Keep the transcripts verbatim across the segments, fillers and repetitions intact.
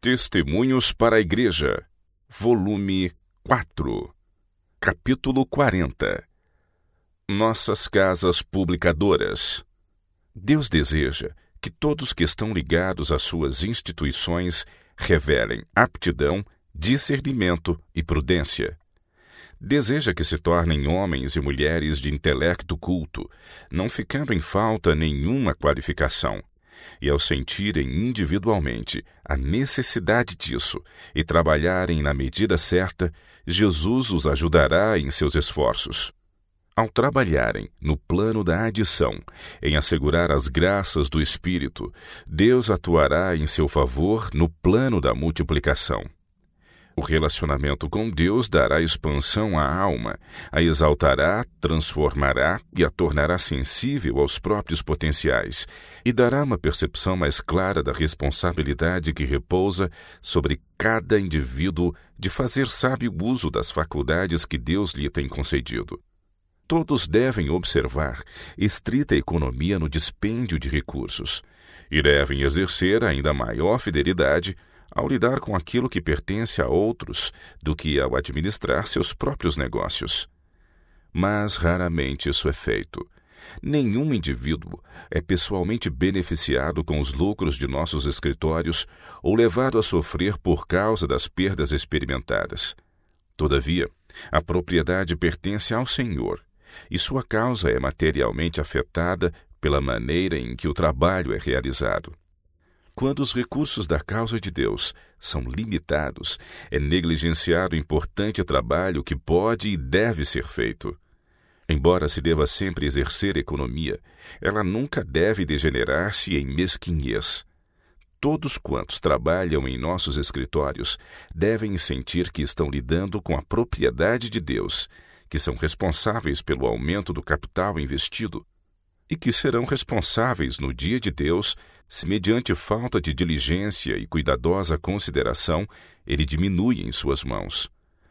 Testemunhos para a Igreja, volume quatro, capítulo quarenta. Nossas casas publicadoras. Deus deseja que todos que estão ligados às suas instituições revelem aptidão, discernimento e prudência. Deseja que se tornem homens e mulheres de intelecto culto, não ficando em falta nenhuma qualificação. E ao sentirem individualmente a necessidade disso e trabalharem na medida certa, Jesus os ajudará em seus esforços. Ao trabalharem no plano da adição, em assegurar as graças do Espírito, Deus atuará em seu favor no plano da multiplicação. O relacionamento com Deus dará expansão à alma, a exaltará, transformará e a tornará sensível aos próprios potenciais, e dará uma percepção mais clara da responsabilidade que repousa sobre cada indivíduo de fazer sábio uso das faculdades que Deus lhe tem concedido. Todos devem observar estrita economia no dispêndio de recursos, e devem exercer ainda maior fidelidade ao lidar com aquilo que pertence a outros do que ao administrar seus próprios negócios. Mas raramente isso é feito. Nenhum indivíduo é pessoalmente beneficiado com os lucros de nossos escritórios ou levado a sofrer por causa das perdas experimentadas. Todavia, a propriedade pertence ao Senhor, e sua causa é materialmente afetada pela maneira em que o trabalho é realizado. Quando os recursos da causa de Deus são limitados, é negligenciado o importante trabalho que pode e deve ser feito. Embora se deva sempre exercer economia, ela nunca deve degenerar-se em mesquinhez. Todos quantos trabalham em nossos escritórios devem sentir que estão lidando com a propriedade de Deus, que são responsáveis pelo aumento do capital investido, e que serão responsáveis no dia de Deus se, mediante falta de diligência e cuidadosa consideração, ele diminui em suas mãos.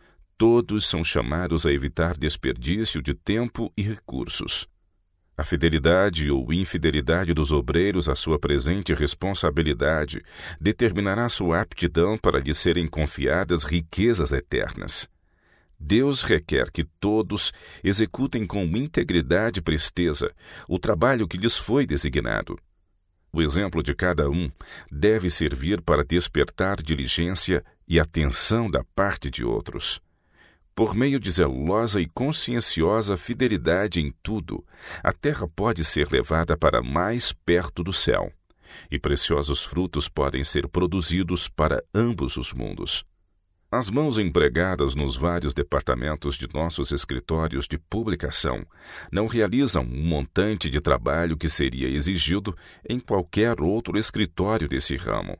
Todos são chamados a evitar desperdício de tempo e recursos. A fidelidade ou infidelidade dos obreiros à sua presente responsabilidade determinará sua aptidão para lhe serem confiadas riquezas eternas. Deus requer que todos executem com integridade e presteza o trabalho que lhes foi designado. O exemplo de cada um deve servir para despertar diligência e atenção da parte de outros. Por meio de zelosa e conscienciosa fidelidade em tudo, a terra pode ser levada para mais perto do céu, e preciosos frutos podem ser produzidos para ambos os mundos. As mãos empregadas nos vários departamentos de nossos escritórios de publicação não realizam um montante de trabalho que seria exigido em qualquer outro escritório desse ramo.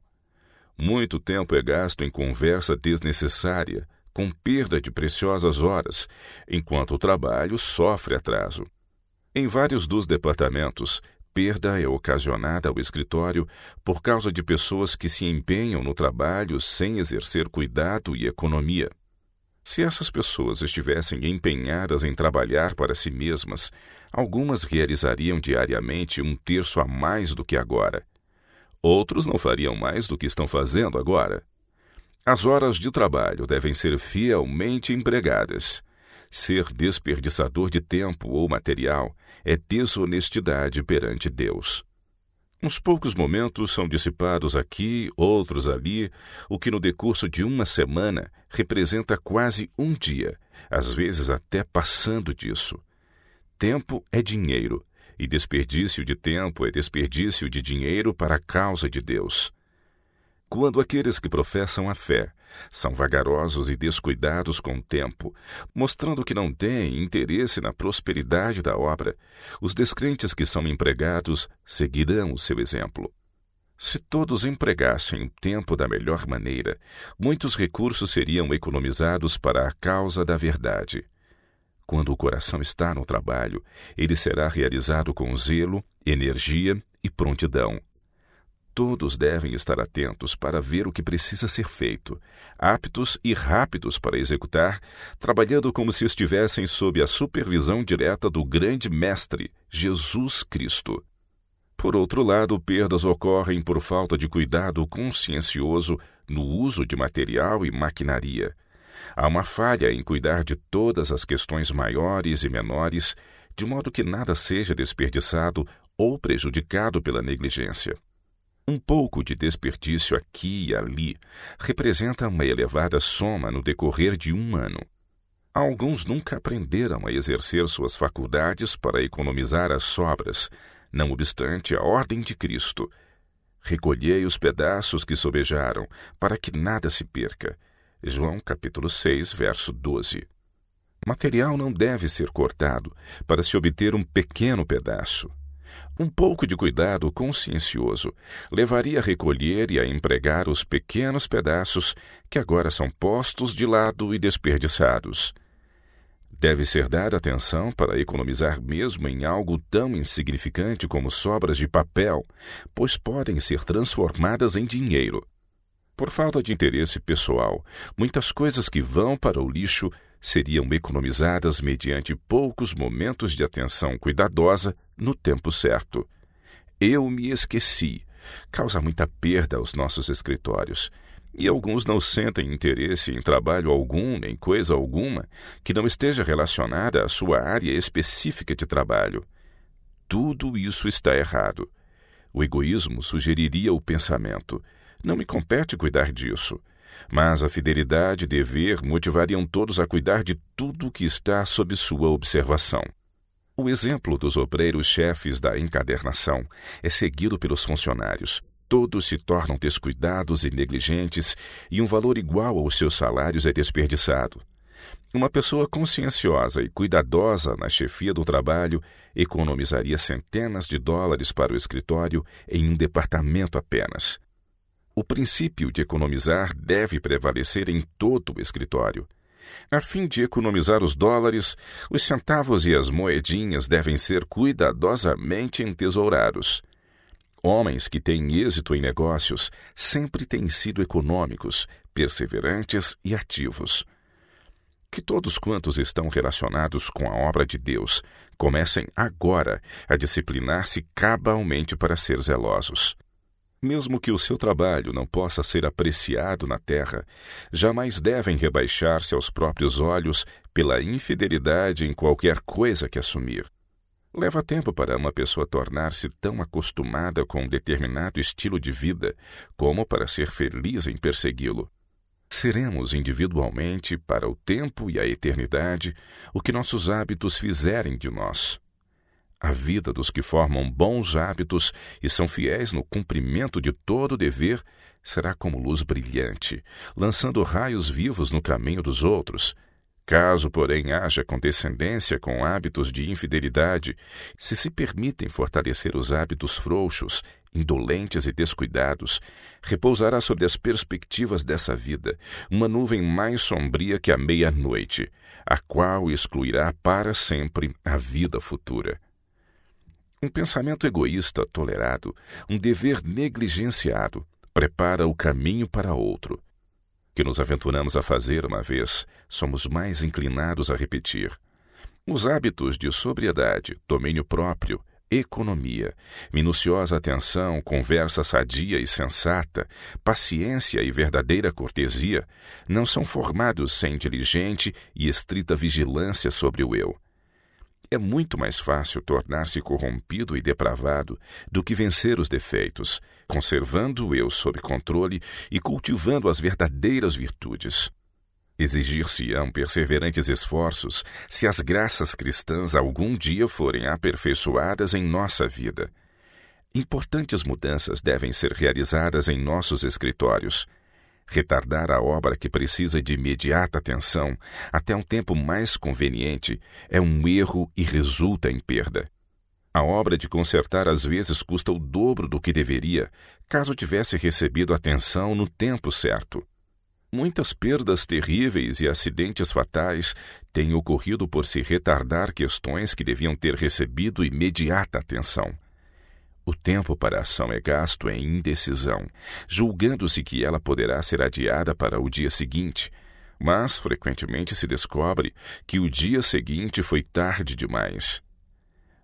Muito tempo é gasto em conversa desnecessária, com perda de preciosas horas, enquanto o trabalho sofre atraso. Em vários dos departamentos, perda é ocasionada ao escritório por causa de pessoas que se empenham no trabalho sem exercer cuidado e economia. Se essas pessoas estivessem empenhadas em trabalhar para si mesmas, algumas realizariam diariamente um terço a mais do que agora. Outros não fariam mais do que estão fazendo agora. As horas de trabalho devem ser fielmente empregadas. Ser desperdiçador de tempo ou material é desonestidade perante Deus. Uns poucos momentos são dissipados aqui, outros ali, o que no decurso de uma semana representa quase um dia, às vezes até passando disso. Tempo é dinheiro, e desperdício de tempo é desperdício de dinheiro para a causa de Deus. Quando aqueles que professam a fé são vagarosos e descuidados com o tempo, mostrando que não têm interesse na prosperidade da obra, os descrentes que são empregados seguirão o seu exemplo. Se todos empregassem o tempo da melhor maneira, muitos recursos seriam economizados para a causa da verdade. Quando o coração está no trabalho, ele será realizado com zelo, energia e prontidão. Todos devem estar atentos para ver o que precisa ser feito, aptos e rápidos para executar, trabalhando como se estivessem sob a supervisão direta do grande Mestre, Jesus Cristo. Por outro lado, perdas ocorrem por falta de cuidado consciencioso no uso de material e maquinaria. Há uma falha em cuidar de todas as questões maiores e menores, de modo que nada seja desperdiçado ou prejudicado pela negligência. Um pouco de desperdício aqui e ali representa uma elevada soma no decorrer de um ano. Alguns nunca aprenderam a exercer suas faculdades para economizar as sobras, não obstante a ordem de Cristo. Recolhei os pedaços que sobejaram, para que nada se perca. João capítulo seis, verso doze. Material não deve ser cortado para se obter um pequeno pedaço. Um pouco de cuidado consciencioso levaria a recolher e a empregar os pequenos pedaços que agora são postos de lado e desperdiçados. Deve ser dada atenção para economizar mesmo em algo tão insignificante como sobras de papel, pois podem ser transformadas em dinheiro. Por falta de interesse pessoal, muitas coisas que vão para o lixo seriam economizadas mediante poucos momentos de atenção cuidadosa no tempo certo. Eu me esqueci. Causa muita perda aos nossos escritórios. E alguns não sentem interesse em trabalho algum, nem coisa alguma, que não esteja relacionada à sua área específica de trabalho. Tudo isso está errado. O egoísmo sugeriria o pensamento: não me compete cuidar disso. Mas a fidelidade e dever motivariam todos a cuidar de tudo que está sob sua observação. O exemplo dos obreiros-chefes da encadernação é seguido pelos funcionários. Todos se tornam descuidados e negligentes, e um valor igual aos seus salários é desperdiçado. Uma pessoa conscienciosa e cuidadosa na chefia do trabalho economizaria centenas de dólares para o escritório em um departamento apenas. O princípio de economizar deve prevalecer em todo o escritório. A fim de economizar os dólares, os centavos e as moedinhas devem ser cuidadosamente entesourados. Homens que têm êxito em negócios sempre têm sido econômicos, perseverantes e ativos. Que todos quantos estão relacionados com a obra de Deus comecem agora a disciplinar-se cabalmente para ser zelosos. Mesmo que o seu trabalho não possa ser apreciado na terra, jamais devem rebaixar-se aos próprios olhos pela infidelidade em qualquer coisa que assumir. Leva tempo para uma pessoa tornar-se tão acostumada com um determinado estilo de vida como para ser feliz em persegui-lo. Seremos individualmente, para o tempo e a eternidade, o que nossos hábitos fizerem de nós. A vida dos que formam bons hábitos e são fiéis no cumprimento de todo o dever será como luz brilhante, lançando raios vivos no caminho dos outros. Caso, porém, haja condescendência com hábitos de infidelidade, se se permitem fortalecer os hábitos frouxos, indolentes e descuidados, repousará sobre as perspectivas dessa vida uma nuvem mais sombria que a meia-noite, a qual excluirá para sempre a vida futura. Um pensamento egoísta tolerado, um dever negligenciado, prepara o caminho para outro. Que nos aventuramos a fazer uma vez, somos mais inclinados a repetir. Os hábitos de sobriedade, domínio próprio, economia, minuciosa atenção, conversa sadia e sensata, paciência e verdadeira cortesia não são formados sem diligente e estrita vigilância sobre o eu. É muito mais fácil tornar-se corrompido e depravado do que vencer os defeitos, conservando o eu sob controle e cultivando as verdadeiras virtudes. Exigir-se-ão perseverantes esforços se as graças cristãs algum dia forem aperfeiçoadas em nossa vida. Importantes mudanças devem ser realizadas em nossos escritórios. Retardar a obra que precisa de imediata atenção até um tempo mais conveniente é um erro e resulta em perda. A obra de consertar às vezes custa o dobro do que deveria, caso tivesse recebido atenção no tempo certo. Muitas perdas terríveis e acidentes fatais têm ocorrido por se retardar questões que deviam ter recebido imediata atenção. O tempo para a ação é gasto em indecisão, julgando-se que ela poderá ser adiada para o dia seguinte, mas frequentemente se descobre que o dia seguinte foi tarde demais.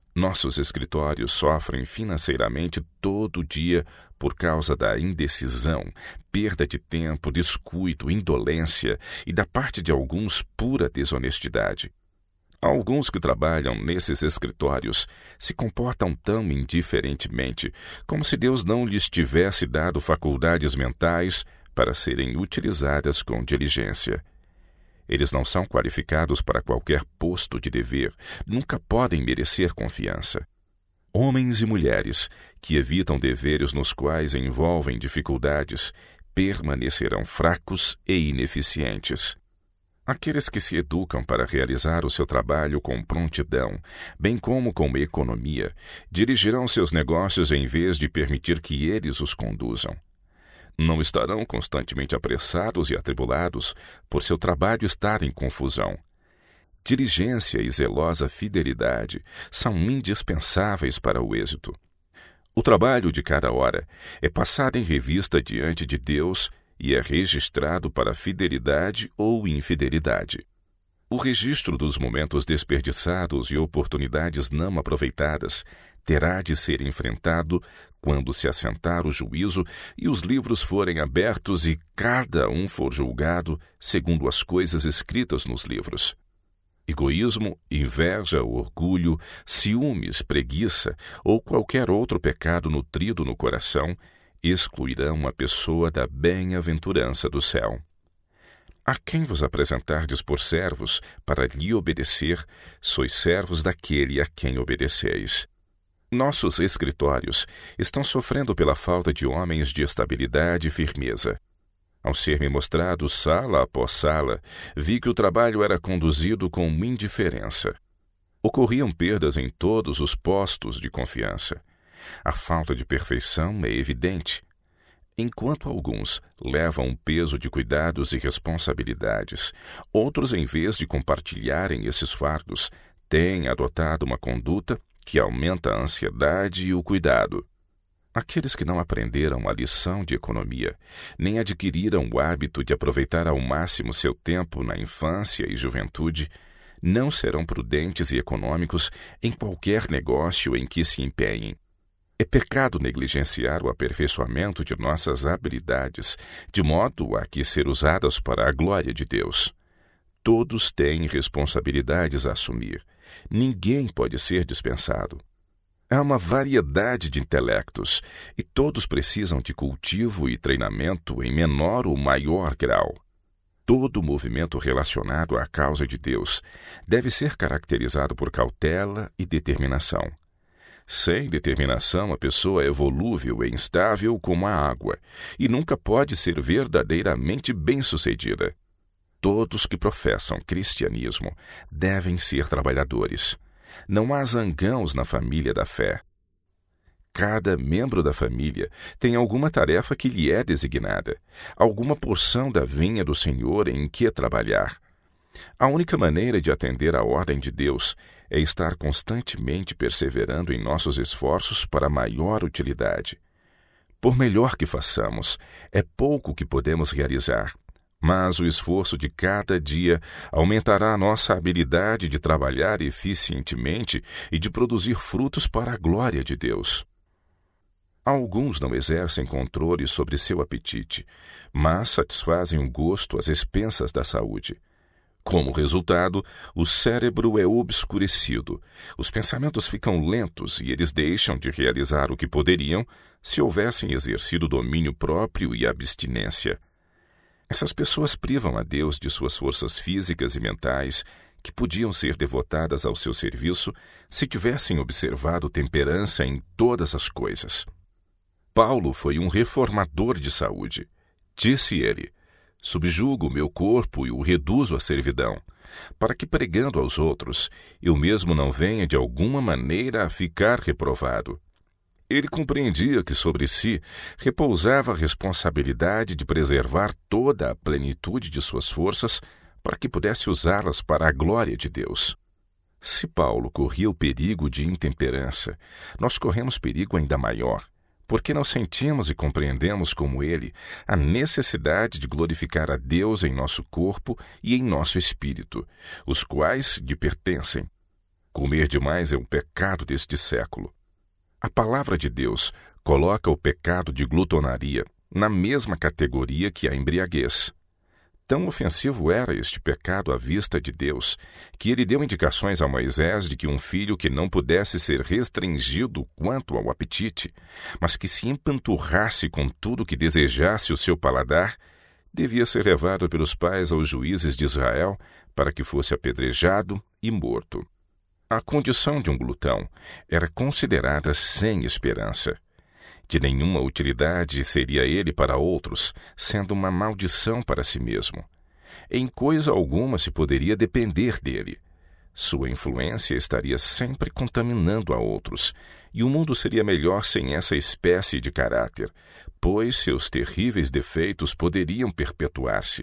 Nossos escritórios sofrem financeiramente todo dia por causa da indecisão, perda de tempo, descuido, indolência e, da parte de alguns, pura desonestidade. Alguns que trabalham nesses escritórios se comportam tão indiferentemente, como se Deus não lhes tivesse dado faculdades mentais para serem utilizadas com diligência. Eles não são qualificados para qualquer posto de dever, nunca podem merecer confiança. Homens e mulheres que evitam deveres nos quais envolvem dificuldades permanecerão fracos e ineficientes. Aqueles que se educam para realizar o seu trabalho com prontidão, bem como com economia, dirigirão seus negócios em vez de permitir que eles os conduzam. Não estarão constantemente apressados e atribulados por seu trabalho estar em confusão. Diligência e zelosa fidelidade são indispensáveis para o êxito. O trabalho de cada hora é passado em revista diante de Deus e é registrado para fidelidade ou infidelidade. O registro dos momentos desperdiçados e oportunidades não aproveitadas terá de ser enfrentado quando se assentar o juízo e os livros forem abertos e cada um for julgado segundo as coisas escritas nos livros. Egoísmo, inveja, orgulho, ciúmes, preguiça ou qualquer outro pecado nutrido no coração excluirão a pessoa da bem-aventurança do céu. A quem vos apresentardes por servos para lhe obedecer, sois servos daquele a quem obedeceis. Nossos escritórios estão sofrendo pela falta de homens de estabilidade e firmeza. Ao ser-me mostrado sala após sala, vi que o trabalho era conduzido com indiferença. Ocorriam perdas em todos os postos de confiança. A falta de perfeição é evidente. Enquanto alguns levam um peso de cuidados e responsabilidades, outros, em vez de compartilharem esses fardos, têm adotado uma conduta que aumenta a ansiedade e o cuidado. Aqueles que não aprenderam a lição de economia, nem adquiriram o hábito de aproveitar ao máximo seu tempo na infância e juventude, não serão prudentes e econômicos em qualquer negócio em que se empenhem. É pecado negligenciar o aperfeiçoamento de nossas habilidades, de modo a que ser usadas para a glória de Deus. Todos têm responsabilidades a assumir. Ninguém pode ser dispensado. Há uma variedade de intelectos e todos precisam de cultivo e treinamento em menor ou maior grau. Todo movimento relacionado à causa de Deus deve ser caracterizado por cautela e determinação. Sem determinação, a pessoa é volúvel e instável como a água e nunca pode ser verdadeiramente bem-sucedida. Todos que professam cristianismo devem ser trabalhadores. Não há zangãos na família da fé. Cada membro da família tem alguma tarefa que lhe é designada, alguma porção da vinha do Senhor em que trabalhar. A única maneira de atender à ordem de Deus é estar constantemente perseverando em nossos esforços para maior utilidade. Por melhor que façamos, é pouco que podemos realizar, mas o esforço de cada dia aumentará a nossa habilidade de trabalhar eficientemente e de produzir frutos para a glória de Deus. Alguns não exercem controle sobre seu apetite, mas satisfazem o gosto às expensas da saúde. Como resultado, o cérebro é obscurecido, os pensamentos ficam lentos e eles deixam de realizar o que poderiam se houvessem exercido domínio próprio e abstinência. Essas pessoas privam a Deus de suas forças físicas e mentais, que podiam ser devotadas ao seu serviço se tivessem observado temperança em todas as coisas. Paulo foi um reformador de saúde. Disse ele: subjugo o meu corpo e o reduzo à servidão, para que, pregando aos outros, eu mesmo não venha de alguma maneira a ficar reprovado. Ele compreendia que sobre si repousava a responsabilidade de preservar toda a plenitude de suas forças para que pudesse usá-las para a glória de Deus. Se Paulo corria o perigo de intemperança, nós corremos perigo ainda maior, porque não sentimos e compreendemos como ele a necessidade de glorificar a Deus em nosso corpo e em nosso espírito, os quais lhe pertencem. Comer demais é um pecado deste século. A palavra de Deus coloca o pecado de glutonaria na mesma categoria que a embriaguez. Tão ofensivo era este pecado à vista de Deus, que ele deu indicações a Moisés de que um filho que não pudesse ser restringido quanto ao apetite, mas que se empanturrasse com tudo que desejasse o seu paladar, devia ser levado pelos pais aos juízes de Israel para que fosse apedrejado e morto. A condição de um glutão era considerada sem esperança. De nenhuma utilidade seria ele para outros, sendo uma maldição para si mesmo. Em coisa alguma se poderia depender dele. Sua influência estaria sempre contaminando a outros, e o mundo seria melhor sem essa espécie de caráter, pois seus terríveis defeitos poderiam perpetuar-se.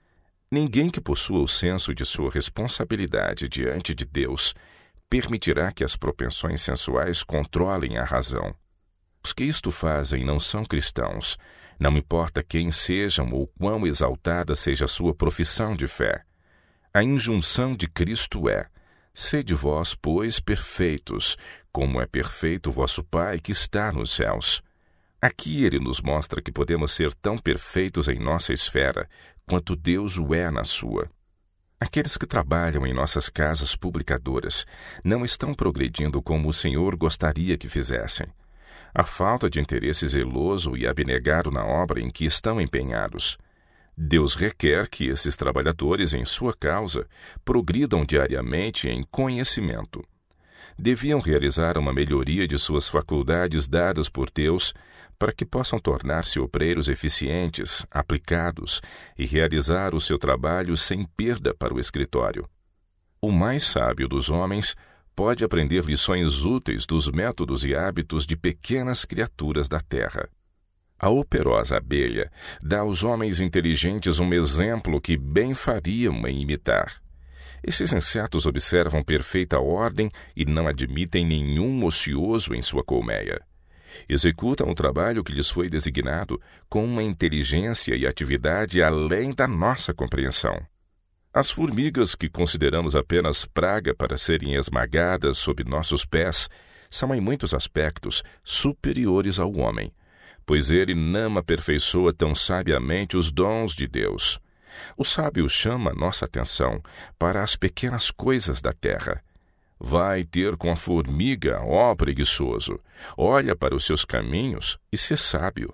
Ninguém que possua o senso de sua responsabilidade diante de Deus permitirá que as propensões sensuais controlem a razão. Os que isto fazem não são cristãos, não importa quem sejam ou quão exaltada seja a sua profissão de fé. A injunção de Cristo é: sede vós, pois, perfeitos, como é perfeito vosso Pai que está nos céus. Aqui ele nos mostra que podemos ser tão perfeitos em nossa esfera quanto Deus o é na sua. Aqueles que trabalham em nossas casas publicadoras não estão progredindo como o Senhor gostaria que fizessem. A falta de interesse zeloso e abnegado na obra em que estão empenhados. Deus requer que esses trabalhadores em sua causa progridam diariamente em conhecimento. Deviam realizar uma melhoria de suas faculdades dadas por Deus para que possam tornar-se obreiros eficientes, aplicados e realizar o seu trabalho sem perda para o escritório. O mais sábio dos homens pode aprender lições úteis dos métodos e hábitos de pequenas criaturas da terra. A operosa abelha dá aos homens inteligentes um exemplo que bem fariam em imitar. Esses insetos observam perfeita ordem e não admitem nenhum ocioso em sua colmeia. Executam o trabalho que lhes foi designado com uma inteligência e atividade além da nossa compreensão. As formigas, que consideramos apenas praga para serem esmagadas sob nossos pés, são em muitos aspectos superiores ao homem, pois ele não aperfeiçoa tão sabiamente os dons de Deus. O sábio chama nossa atenção para as pequenas coisas da terra. Vai ter com a formiga, ó preguiçoso, olha para os seus caminhos e sê sábio.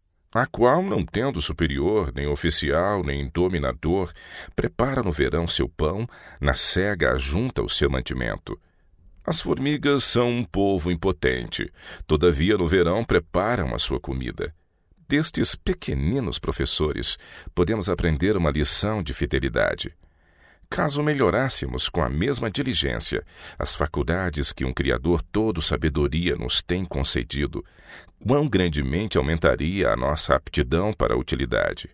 A qual, não tendo superior, nem oficial, nem dominador, prepara no verão seu pão, na cega ajunta o seu mantimento. As formigas são um povo impotente, todavia no verão preparam a sua comida. Destes pequeninos professores, podemos aprender uma lição de fidelidade. Caso melhorássemos com a mesma diligência as faculdades que um Criador todo sabedoria nos tem concedido, quão grandemente aumentaria a nossa aptidão para a utilidade.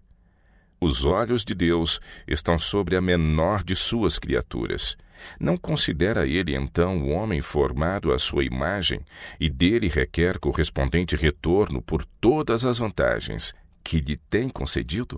Os olhos de Deus estão sobre a menor de suas criaturas. Não considera ele, então, o homem formado à sua imagem e dele requer correspondente retorno por todas as vantagens que lhe tem concedido?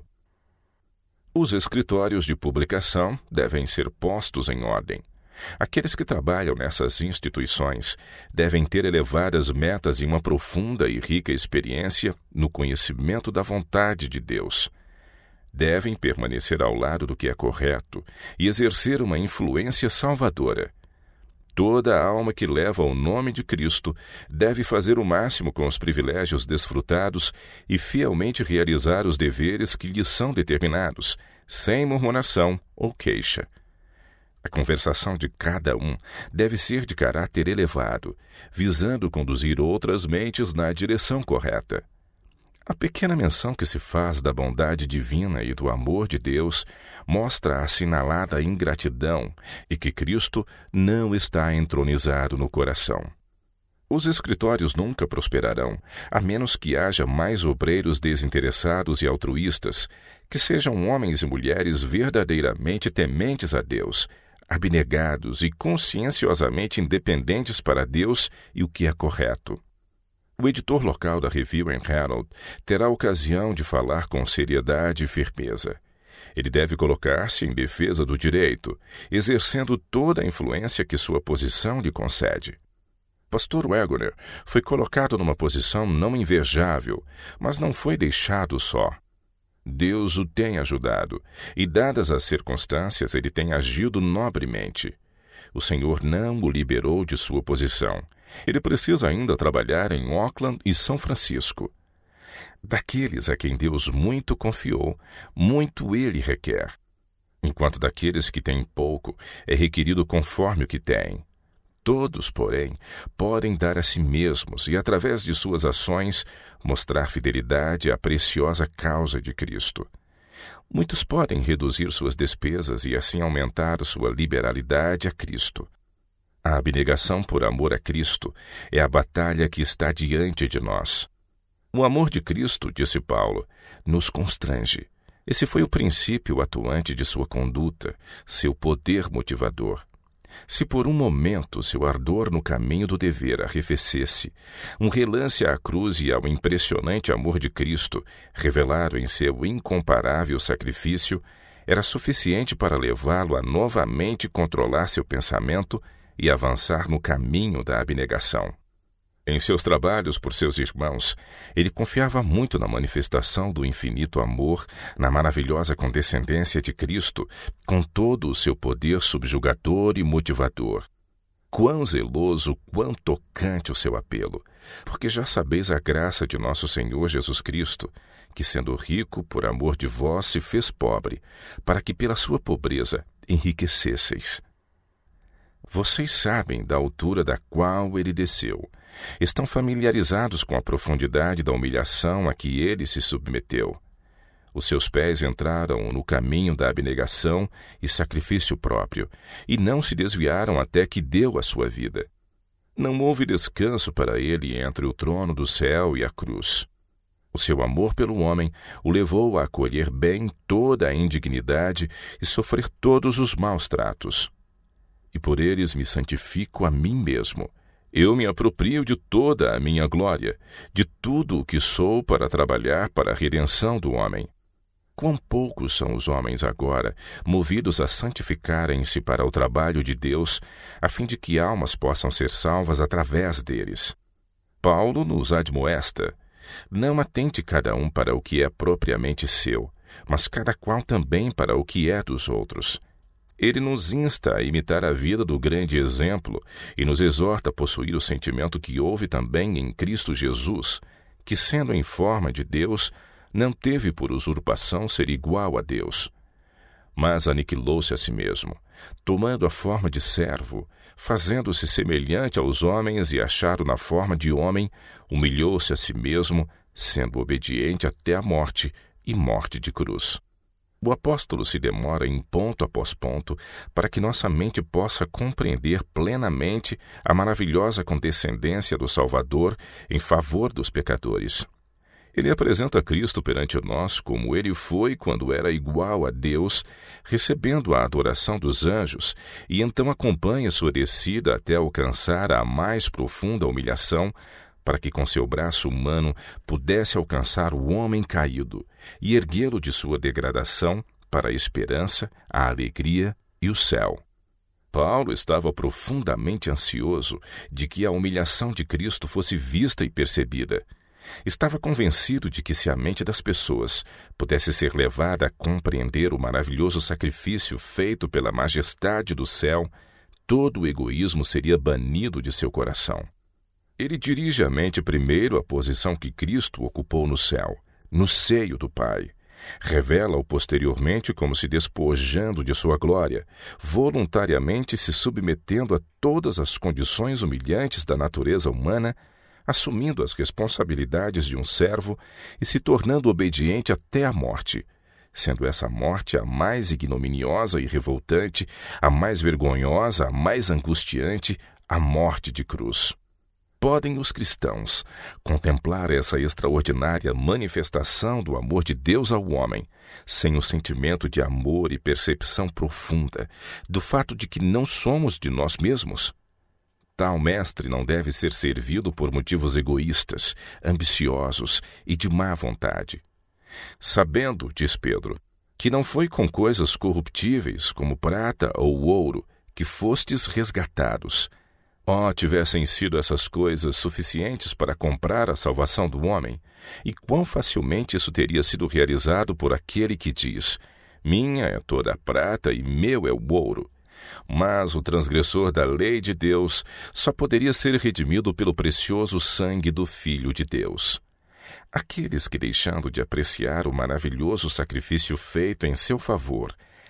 Os escritórios de publicação devem ser postos em ordem. Aqueles que trabalham nessas instituições devem ter elevadas metas e uma profunda e rica experiência no conhecimento da vontade de Deus. Devem permanecer ao lado do que é correto e exercer uma influência salvadora. Toda alma que leva o nome de Cristo deve fazer o máximo com os privilégios desfrutados e fielmente realizar os deveres que lhes são determinados, sem murmuração ou queixa. A conversação de cada um deve ser de caráter elevado, visando conduzir outras mentes na direção correta. A pequena menção que se faz da bondade divina e do amor de Deus mostra a assinalada ingratidão e que Cristo não está entronizado no coração. Os escritórios nunca prosperarão, a menos que haja mais obreiros desinteressados e altruístas, que sejam homens e mulheres verdadeiramente tementes a Deus, abnegados e conscienciosamente independentes para Deus e o que é correto. O editor local da Review and Herald terá ocasião de falar com seriedade e firmeza. Ele deve colocar-se em defesa do direito, exercendo toda a influência que sua posição lhe concede. Pastor Wegner foi colocado numa posição não invejável, mas não foi deixado só. Deus o tem ajudado, e dadas as circunstâncias, ele tem agido nobremente. O Senhor não o liberou de sua posição. Ele precisa ainda trabalhar em Auckland e São Francisco. Daqueles a quem Deus muito confiou, muito ele requer. Enquanto daqueles que têm pouco, é requerido conforme o que têm. Todos, porém, podem dar a si mesmos e, através de suas ações, mostrar fidelidade à preciosa causa de Cristo. Muitos podem reduzir suas despesas e assim aumentar sua liberalidade a Cristo. A abnegação por amor a Cristo é a batalha que está diante de nós. O amor de Cristo, disse Paulo, nos constrange. Esse foi o princípio atuante de sua conduta, seu poder motivador. Se por um momento seu ardor no caminho do dever arrefecesse, um relance à cruz e ao impressionante amor de Cristo, revelado em seu incomparável sacrifício, era suficiente para levá-lo a novamente controlar seu pensamento e avançar no caminho da abnegação. Em seus trabalhos por seus irmãos, ele confiava muito na manifestação do infinito amor, na maravilhosa condescendência de Cristo, com todo o seu poder subjugador e motivador. Quão zeloso, quão tocante o seu apelo, porque já sabeis a graça de nosso Senhor Jesus Cristo, que sendo rico, por amor de vós, se fez pobre, para que pela sua pobreza enriquecesseis. Vocês sabem da altura da qual ele desceu. Estão familiarizados com a profundidade da humilhação a que ele se submeteu. Os seus pés entraram no caminho da abnegação e sacrifício próprio, e não se desviaram até que deu a sua vida. Não houve descanso para ele entre o trono do céu e a cruz. O seu amor pelo homem o levou a acolher bem toda a indignidade e sofrer todos os maus tratos. E por eles me santifico a mim mesmo. Eu me aproprio de toda a minha glória, de tudo o que sou para trabalhar para a redenção do homem. Quão poucos são os homens agora, movidos a santificarem-se para o trabalho de Deus, a fim de que almas possam ser salvas através deles. Paulo nos admoesta: não atente cada um para o que é propriamente seu, mas cada qual também para o que é dos outros. Ele nos insta a imitar a vida do grande exemplo e nos exorta a possuir o sentimento que houve também em Cristo Jesus, que, sendo em forma de Deus, não teve por usurpação ser igual a Deus, mas aniquilou-se a si mesmo, tomando a forma de servo, fazendo-se semelhante aos homens e achado na forma de homem, humilhou-se a si mesmo, sendo obediente até a morte e morte de cruz. O apóstolo se demora em ponto após ponto para que nossa mente possa compreender plenamente a maravilhosa condescendência do Salvador em favor dos pecadores. Ele apresenta Cristo perante nós como ele foi quando era igual a Deus, recebendo a adoração dos anjos, e então acompanha sua descida até alcançar a mais profunda humilhação, para que com seu braço humano pudesse alcançar o homem caído e erguê-lo de sua degradação para a esperança, a alegria e o céu. Paulo estava profundamente ansioso de que a humilhação de Cristo fosse vista e percebida. Estava convencido de que se a mente das pessoas pudesse ser levada a compreender o maravilhoso sacrifício feito pela majestade do céu, todo o egoísmo seria banido de seu coração. Ele dirige a mente primeiro à posição que Cristo ocupou no céu, no seio do Pai. Revela-o posteriormente como se despojando de sua glória, voluntariamente se submetendo a todas as condições humilhantes da natureza humana, assumindo as responsabilidades de um servo e se tornando obediente até a morte, sendo essa morte a mais ignominiosa e revoltante, a mais vergonhosa, a mais angustiante, a morte de cruz. Podem os cristãos contemplar essa extraordinária manifestação do amor de Deus ao homem, sem o sentimento de amor e percepção profunda do fato de que não somos de nós mesmos? Tal mestre não deve ser servido por motivos egoístas, ambiciosos e de má vontade. Sabendo, diz Pedro, que não foi com coisas corruptíveis, como prata ou ouro, que fostes resgatados. Oh, tivessem sido essas coisas suficientes para comprar a salvação do homem, e quão facilmente isso teria sido realizado por aquele que diz: minha é toda a prata e meu é o ouro. Mas o transgressor da lei de Deus só poderia ser redimido pelo precioso sangue do Filho de Deus. Aqueles que, deixando de apreciar o maravilhoso sacrifício feito em seu favor,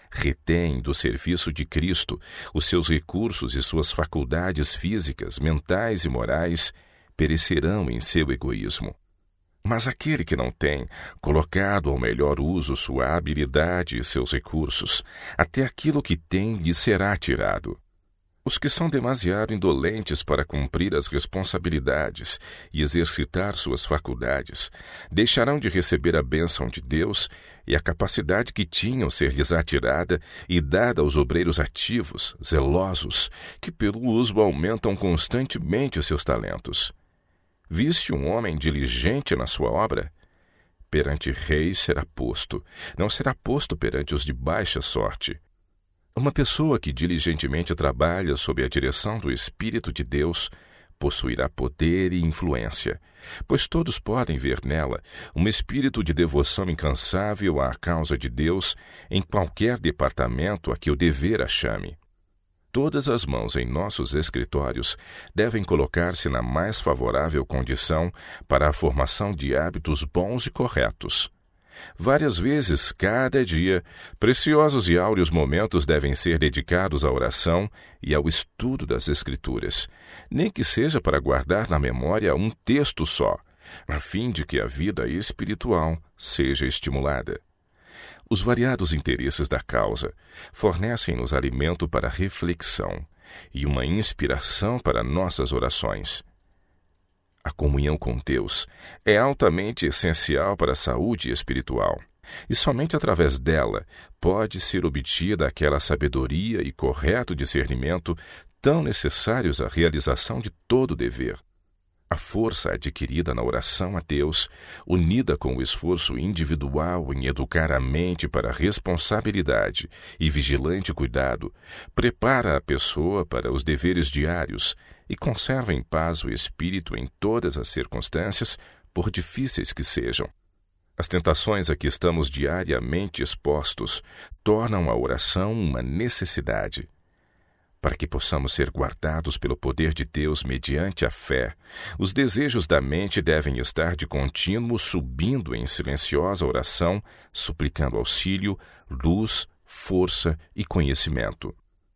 retêm do serviço de Cristo os seus recursos e suas faculdades físicas, mentais e morais, perecerão em seu egoísmo. Mas aquele que não tem colocado ao melhor uso sua habilidade e seus recursos, até aquilo que tem lhe será tirado. Os que são demasiado indolentes para cumprir as responsabilidades e exercitar suas faculdades, deixarão de receber a bênção de Deus, e a capacidade que tinham ser-lhes atirada e dada aos obreiros ativos, zelosos, que pelo uso aumentam constantemente os seus talentos. Viste um homem diligente na sua obra? Perante reis será posto, não será posto perante os de baixa sorte. Uma pessoa que diligentemente trabalha sob a direção do Espírito de Deus possuirá poder e influência, pois todos podem ver nela um espírito de devoção incansável à causa de Deus em qualquer departamento a que o dever a chame. Todas as mãos em nossos escritórios devem colocar-se na mais favorável condição para a formação de hábitos bons e corretos. Várias vezes, cada dia, preciosos e áureos momentos devem ser dedicados à oração e ao estudo das Escrituras, nem que seja para guardar na memória um texto só, a fim de que a vida espiritual seja estimulada. Os variados interesses da causa fornecem-nos alimento para reflexão e uma inspiração para nossas orações. A comunhão com Deus é altamente essencial para a saúde espiritual, e somente através dela pode ser obtida aquela sabedoria e correto discernimento tão necessários à realização de todo dever. A força adquirida na oração a Deus, unida com o esforço individual em educar a mente para a responsabilidade e vigilante cuidado, prepara a pessoa para os deveres diários e conserva em paz o espírito em todas as circunstâncias, por difíceis que sejam. As tentações a que estamos diariamente expostos tornam a oração uma necessidade. Para que possamos ser guardados pelo poder de Deus mediante a fé, os desejos da mente devem estar de contínuo subindo em silenciosa oração, suplicando auxílio, luz, força e conhecimento.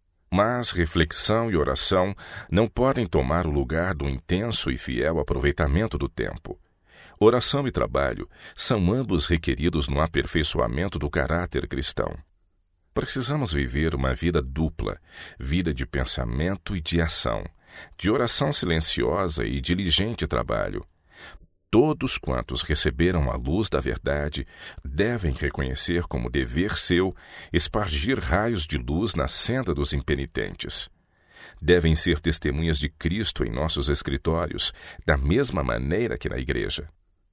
Mas reflexão e oração não podem tomar o lugar do intenso e fiel aproveitamento do tempo. Oração e trabalho são ambos requeridos no aperfeiçoamento do caráter cristão. Precisamos viver uma vida dupla, vida de pensamento e de ação, de oração silenciosa e diligente trabalho. Todos quantos receberam a luz da verdade devem reconhecer como dever seu espargir raios de luz na senda dos impenitentes. Devem ser testemunhas de Cristo em nossos escritórios, da mesma maneira que na igreja.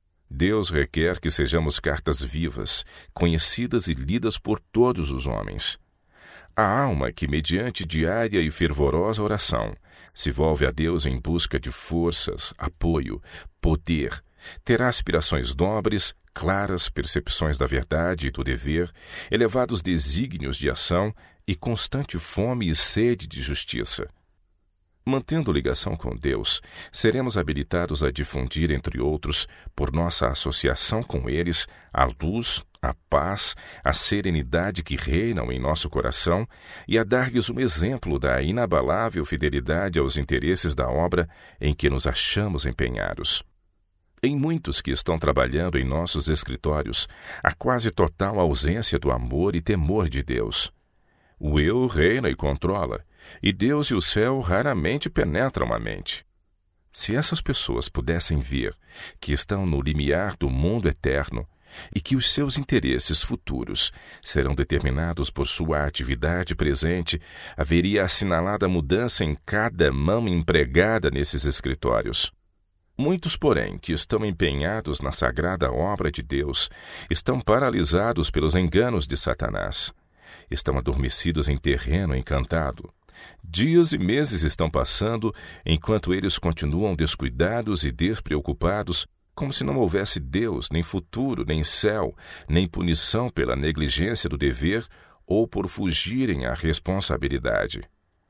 Deus requer que sejamos cartas vivas, conhecidas e lidas por todos os homens. A alma que, mediante diária e fervorosa oração, se volve a Deus em busca de forças, apoio, poder, terá aspirações nobres, claras percepções da verdade e do dever, elevados desígnios de ação e constante fome e sede de justiça. Mantendo ligação com Deus, seremos habilitados a difundir, entre outros, por nossa associação com eles, a luz, a paz, a serenidade que reinam em nosso coração e a dar-lhes um exemplo da inabalável fidelidade aos interesses da obra em que nos achamos empenhados. Em muitos que estão trabalhando em nossos escritórios, há quase total ausência do amor e temor de Deus. O eu reina e controla, e Deus e o céu raramente penetram a mente. Se essas pessoas pudessem ver que estão no limiar do mundo eterno e que os seus interesses futuros serão determinados por sua atividade presente, haveria assinalada mudança em cada mão empregada nesses escritórios. Muitos, porém, que estão empenhados na sagrada obra de Deus, estão paralisados pelos enganos de Satanás. Estão adormecidos em terreno encantado. Dias e meses estão passando, enquanto eles continuam descuidados e despreocupados, como se não houvesse Deus, nem futuro, nem céu, nem punição pela negligência do dever ou por fugirem à responsabilidade.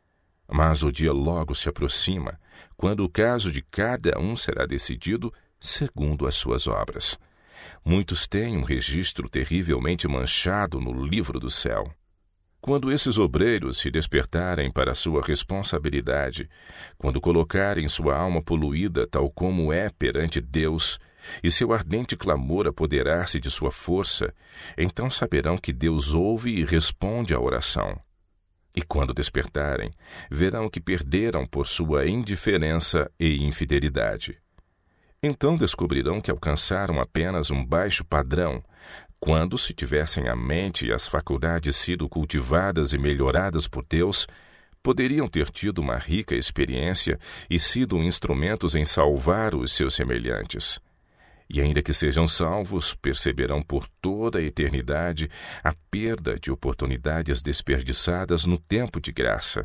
Mas o dia logo se aproxima, quando o caso de cada um será decidido segundo as suas obras. Muitos têm um registro terrivelmente manchado no livro do céu. Quando esses obreiros se despertarem para sua responsabilidade, quando colocarem sua alma poluída tal como é perante Deus, e seu ardente clamor apoderar-se de sua força, então saberão que Deus ouve e responde à oração. E quando despertarem, verão que perderam por sua indiferença e infidelidade. Então descobrirão que alcançaram apenas um baixo padrão, quando, se tivessem a mente e as faculdades sido cultivadas e melhoradas por Deus, poderiam ter tido uma rica experiência e sido instrumentos em salvar os seus semelhantes. E ainda que sejam salvos, perceberão por toda a eternidade a perda de oportunidades desperdiçadas no tempo de graça.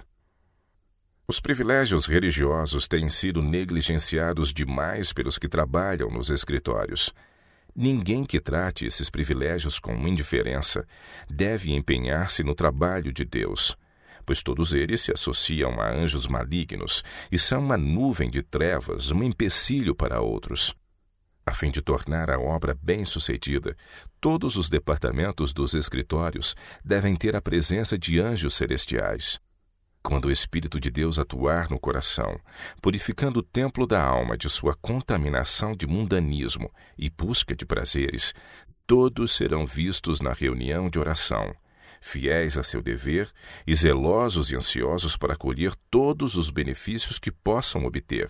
Os privilégios religiosos têm sido negligenciados demais pelos que trabalham nos escritórios. Ninguém que trate esses privilégios com indiferença deve empenhar-se no trabalho de Deus, pois todos eles se associam a anjos malignos e são uma nuvem de trevas, um empecilho para outros. A fim de tornar a obra bem-sucedida, todos os departamentos dos escritórios devem ter a presença de anjos celestiais. Quando o Espírito de Deus atuar no coração, purificando o templo da alma de sua contaminação de mundanismo e busca de prazeres, todos serão vistos na reunião de oração, fiéis a seu dever e zelosos e ansiosos para colher todos os benefícios que possam obter.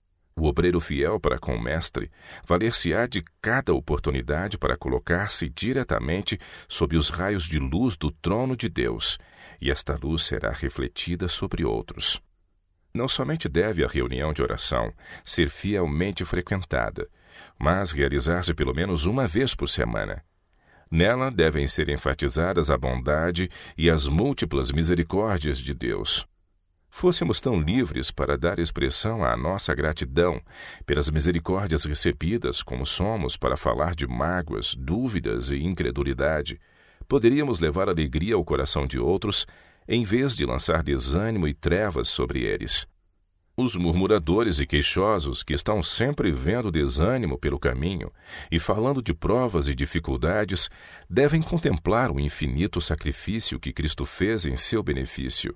O obreiro fiel para com o mestre valer-se-á de cada oportunidade para colocar-se diretamente sob os raios de luz do trono de Deus, e esta luz será refletida sobre outros. Não somente deve a reunião de oração ser fielmente frequentada, mas realizar-se pelo menos uma vez por semana. Nela devem ser enfatizadas a bondade e as múltiplas misericórdias de Deus. Fôssemos tão livres para dar expressão à nossa gratidão pelas misericórdias recebidas como somos para falar de mágoas, dúvidas e incredulidade, poderíamos levar alegria ao coração de outros, em vez de lançar desânimo e trevas sobre eles. Os murmuradores e queixosos que estão sempre vendo desânimo pelo caminho e falando de provas e dificuldades devem contemplar o infinito sacrifício que Cristo fez em seu benefício.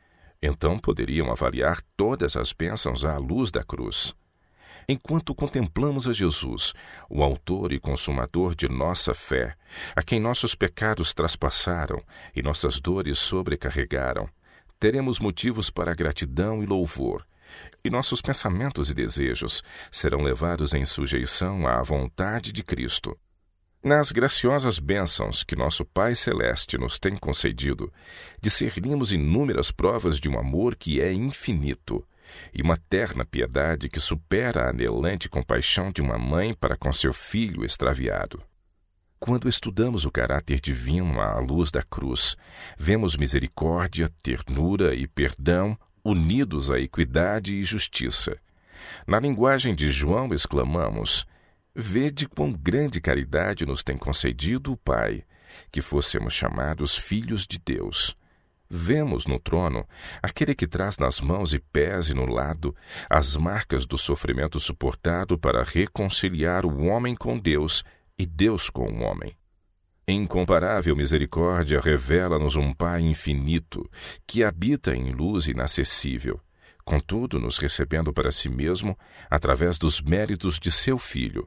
Então poderiam avaliar todas as bênçãos à luz da cruz. Enquanto contemplamos a Jesus, o autor e consumador de nossa fé, a quem nossos pecados traspassaram e nossas dores sobrecarregaram, teremos motivos para gratidão e louvor, e nossos pensamentos e desejos serão levados em sujeição à vontade de Cristo. Nas graciosas bênçãos que nosso Pai Celeste nos tem concedido, discernimos inúmeras provas de um amor que é infinito e uma terna piedade que supera a anelante compaixão de uma mãe para com seu filho extraviado. Quando estudamos o caráter divino à luz da cruz, vemos misericórdia, ternura e perdão unidos à equidade e justiça. Na linguagem de João exclamamos: vede quão grande caridade nos tem concedido o Pai, que fôssemos chamados filhos de Deus. Vemos no trono aquele que traz nas mãos e pés e no lado as marcas do sofrimento suportado para reconciliar o homem com Deus e Deus com o homem. Incomparável misericórdia revela-nos um Pai infinito, que habita em luz inacessível, contudo nos recebendo para si mesmo através dos méritos de seu Filho.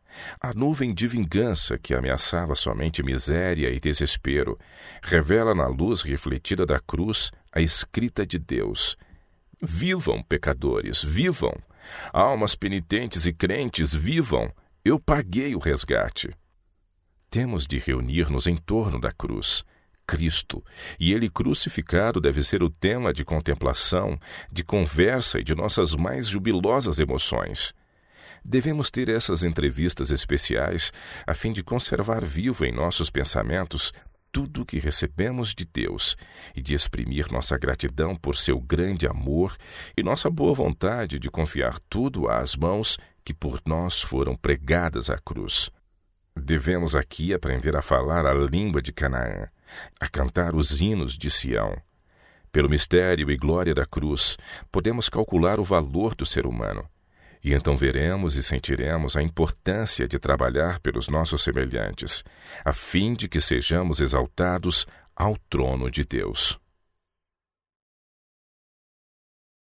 A nuvem de vingança que ameaçava somente miséria e desespero revela na luz refletida da cruz a escrita de Deus: vivam, pecadores, vivam! Almas penitentes e crentes, vivam! Eu paguei o resgate. Temos de reunir-nos em torno da cruz, Cristo, e Ele crucificado deve ser o tema de contemplação, de conversa e de nossas mais jubilosas emoções. Devemos ter essas entrevistas especiais a fim de conservar vivo em nossos pensamentos tudo o que recebemos de Deus e de exprimir nossa gratidão por seu grande amor e nossa boa vontade de confiar tudo às mãos que por nós foram pregadas à cruz. Devemos aqui aprender a falar a língua de Canaã, a cantar os hinos de Sião. Pelo mistério e glória da cruz, podemos calcular o valor do ser humano. E então veremos e sentiremos a importância de trabalhar pelos nossos semelhantes, a fim de que sejamos exaltados ao trono de Deus.